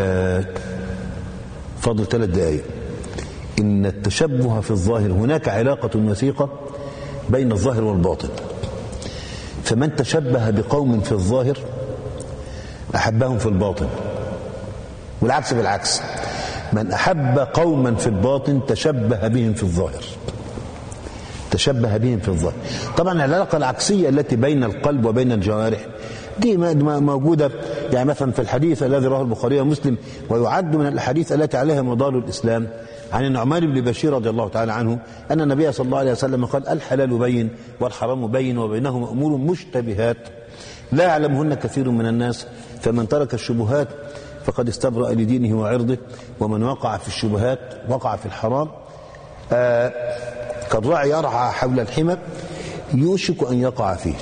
فاضل ثلاث دقائق إن التشبه في الظاهر هناك علاقة وثيقة بين الظاهر والباطن. فمن تشبه بقوم في الظاهر أحبهم في الباطن، والعكس بالعكس، من أحب قوما في الباطن تشبه بهم في الظاهر، تشبه بهم في الظاهر. طبعا العلاقة العكسية التي بين القلب وبين الجوارح دي موجودة، يعني مثلا في الحديث الذي رواه البخاري ومسلم ويعد من الأحاديث التي عليها مدار الإسلام عن النعمان بن بشير رضي الله تعالى عنه أن النبي صلى الله عليه وسلم قال الحلال بين والحرام بين وبينهما أمور مشتبهات لا يعلمهن كثير من الناس فمن ترك الشبهات فقد استبرأ لدينه وعرضه ومن وقع في الشبهات وقع في الحرام. آه كالراعي يرعى حول الحمى يوشك أن يقع فيه.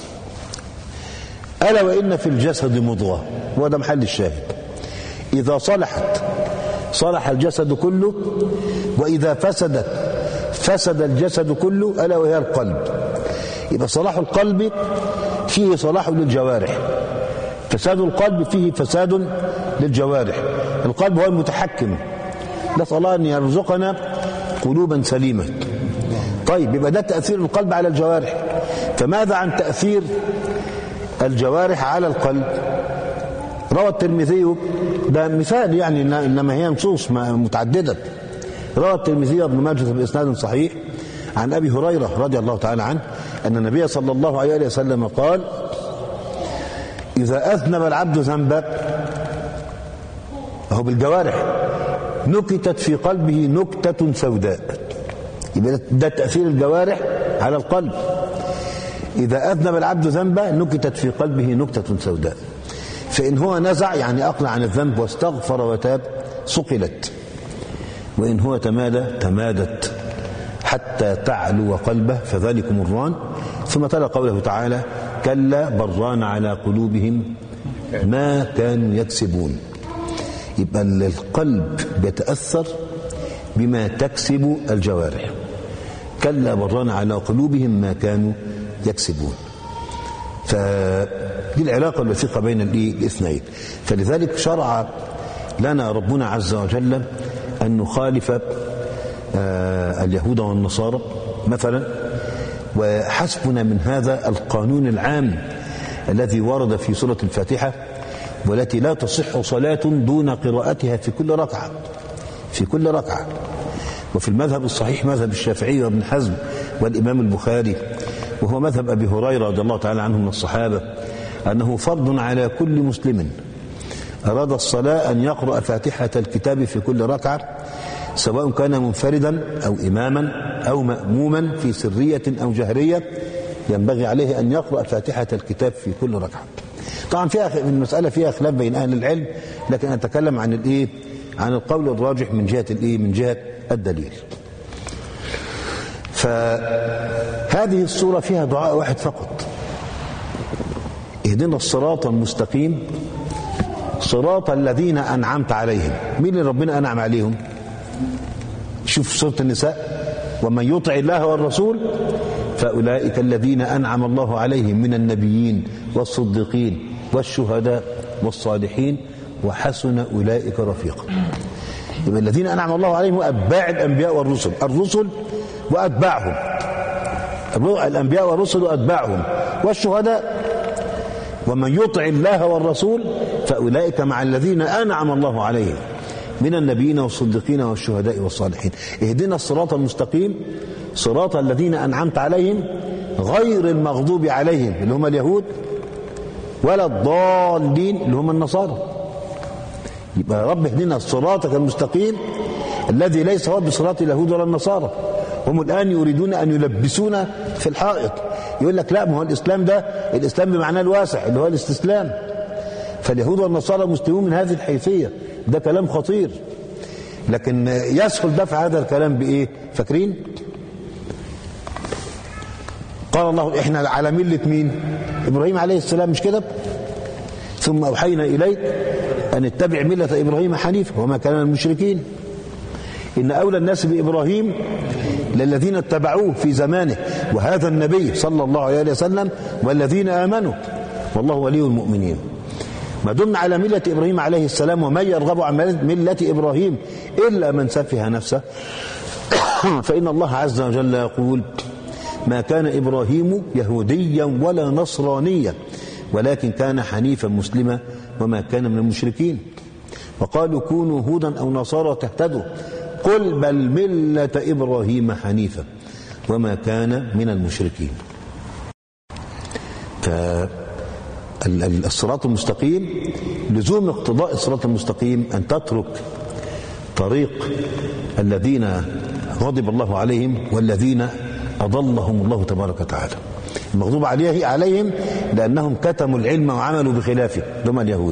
ألا وإن في الجسد مضغة، وهذا محل الشاهد، إذا صلحت صلح الجسد كله، وإذا فسدت فسد الجسد كله، ألا وهي القلب. يبقى صلاح القلب فيه صلاح للجوارح، فساد القلب فيه فساد للجوارح. القلب هو المتحكم، نسأل الله أن يرزقنا قلوبا سليمة. طيب يبقى ده تأثير القلب على الجوارح. فماذا عن تأثير الجوارح على القلب؟ روى الترمذي، ده مثال يعني انما هي نصوص متعدده. روى الترمذي وابن ماجه باسناد صحيح عن ابي هريره رضي الله تعالى عنه ان النبي صلى الله عليه وسلم قال اذا اذنب العبد ذنبا وهو بالجوارح نكتت في قلبه نكته سوداء. يبقى ده تاثير الجوارح على القلب. إذا أذنب العبد ذنبا نكتت في قلبه نكتة سوداء، فإن هو نزع يعني أقلع عن الذنب واستغفر وتاب صقلت، وإن هو تمادى تمادت حتى تعلو قلبه فذلكم الران. ثم تلا قوله تعالى كلا بران على قلوبهم ما كانوا يكسبون. يبقى القلب بيتأثر بما تكسب الجوارح. كلا بران على قلوبهم ما كانوا يكسبون. فدي العلاقة الوثيقة بين الاثنين. فلذلك شرع لنا ربنا عز وجل أن نخالف اليهود والنصارى مثلا، وحسبنا من هذا القانون العام الذي ورد في سورة الفاتحة والتي لا تصح صلاة دون قراءتها في كل ركعة في كل ركعة. وفي المذهب الصحيح مذهب الشافعي وابن حزم والإمام البخاري، وهو مذهب أبي هريرة رضي الله تعالى عنه من الصحابة، أنه فرض على كل مسلم أراد الصلاة أن يقرأ فاتحة الكتاب في كل ركعة، سواء كان منفردا أو إماما أو مأموما في سرية أو جهرية، ينبغي عليه أن يقرأ فاتحة الكتاب في كل ركعة. طبعا فيها المسألة فيها خلاف بين أهل العلم، لكن أتكلم عن الإيه؟ عن القول الراجح من جهة الإيه؟ من جهة الدليل. فهذه السورة فيها دعاء واحد فقط: اهدنا الصراط المستقيم صراط الذين أنعمت عليهم. مين اللي ربنا أنعم عليهم؟ شوف سورة النساء: ومن يطع الله والرسول فأولئك الذين أنعم الله عليهم من النبيين والصديقين والشهداء والصالحين وحسن أولئك رفيقا. يبقى الذين أنعم الله عليهم أتباع الأنبياء والرسل، الرسل وأتباعهم، الأنبياء والرسل وأتباعهم والشهداء. ومن يطع الله والرسول فأولئك مع الذين أنعم الله عليهم من النبيين والصديقين والشهداء والصالحين. اهدنا الصراط المستقيم صراط الذين أنعمت عليهم غير المغضوب عليهم اللي هم اليهود ولا الضالين اللي هم النصارى. يبقى يا رب اهدنا صراطك المستقيم الذي ليس هو بصراط اليهود ولا النصارى. هم الآن يريدون أن يلبسونا في الحائط، يقول لك لا، ما هو الإسلام ده الإسلام بمعناه الواسع اللي هو الاستسلام، فاليهود والنصارى مسلمون من هذه الحيثية. ده كلام خطير، لكن يسهل دفع هذا الكلام بإيه؟ فاكرين؟ قال الله إحنا على ملة مين؟ إبراهيم عليه السلام، مش كده؟ ثم أوحينا إليك أن اتبع ملة إبراهيم حنيفا وما كان من المشركين. إن أولى الناس بإبراهيم للذين اتبعوه في زمانه وهذا النبي صلى الله عليه وسلم والذين آمنوا والله ولي المؤمنين. ما دمنا على ملة إبراهيم عليه السلام، ومن يرغب عن ملة إبراهيم إلا من سفه نفسه، فإن الله عز وجل يقول: ما كان إبراهيم يهوديا ولا نصرانيا ولكن كان حنيفا مسلما وما كان من المشركين. وقالوا كونوا هودا أو نصارى تهتدوا قل بل ملة إبراهيم حنيفا وما كان من المشركين. فالصراط المستقيم لزوم اقتضاء الصراط المستقيم أن تترك طريق الذين غضب الله عليهم والذين أضلهم الله تبارك وتعالى. المغضوب عليه عليهم لأنهم كتموا العلم وعملوا بخلافه، هم اليهود.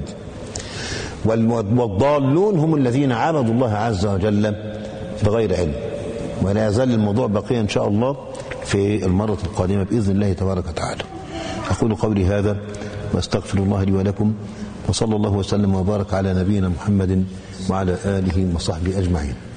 والضالون هم الذين عبدوا الله عز وجل بغير علم. ولا يزال الموضوع بقيا إن شاء الله في المرة القادمة بإذن الله تبارك وتعالى. أقول قولي هذا وأستغفر الله لي ولكم، وصلى الله وسلم وبارك على نبينا محمد وعلى آله وصحبه أجمعين.